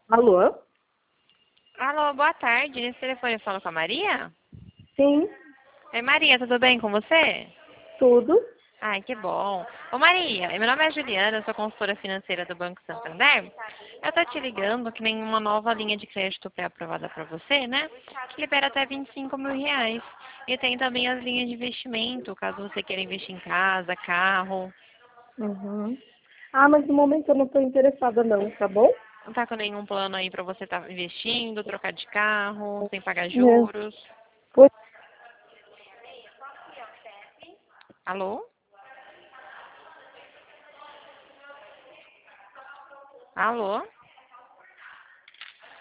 Alô? Alô, boa tarde. Nesse telefone eu falo com a Maria? Sim, Oi, Maria, tudo bem com você? tudo. Ai, que bom. Ô, Maria, meu nome é Juliana, eu sou consultora financeira do Banco Santander. Eu tô te ligando que nem uma nova linha de crédito pré-aprovada para você, né? Que libera até R$ 25.000. E tem também as linhas de investimento, caso você queira investir em casa, carro. Uhum. Ah, mas no momento eu não estou interessada não, tá bom? Não tá com nenhum plano aí para você estar investindo, trocar de carro, sem pagar Não. juros? Pois Alô? Alô?